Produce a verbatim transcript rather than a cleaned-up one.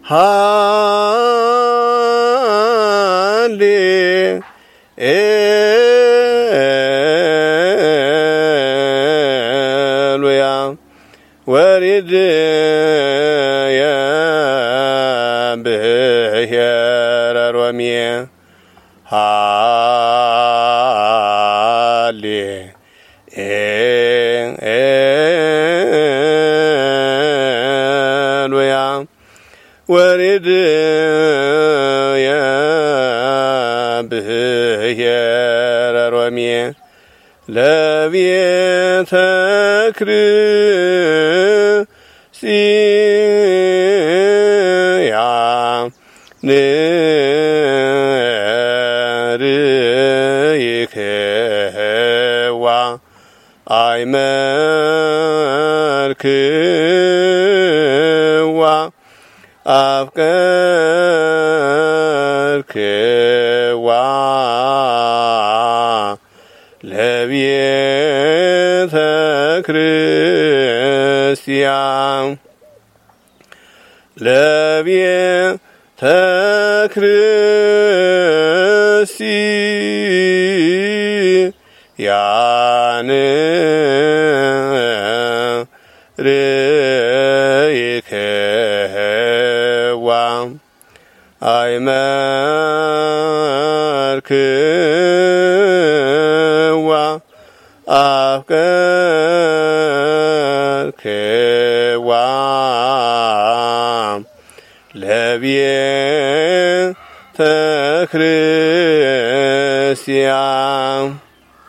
ሃሌሉያ ወሪድ የብሔረ ሮሜ ሃሌሉያ ወሪድ የብሔረ ሮሜ ለቤተ ክርስቲያን ንርይክዋ አይመርክዋ አፍቀርክዋ ለቤተ ክርስቲያን ለቤተ ክርስቲያን ርይክዋ አይመርክዋ አፍቀርክዋ ለቤተ ክርስቲያን